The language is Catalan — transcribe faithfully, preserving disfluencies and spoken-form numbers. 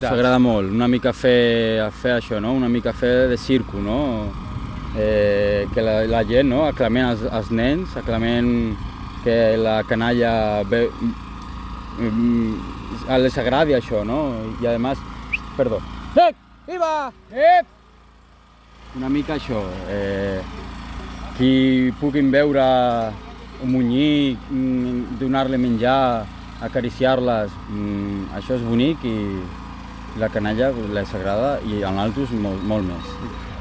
S'agrada molt, una mica fer, fer això, no? Una mica fer de circo, no? Eh, que la, la gent, no? Aclamen els, els nens, aclamen que la canalla ve, mm, les agradi això, no? I a més, perdó. Ep! Viva! Ep! Una mica això, eh, qui puguin veure un munyit, donar-li menjar, acariciar-les, això és bonic i la canalla les agrada i a nosaltres molt, molt més.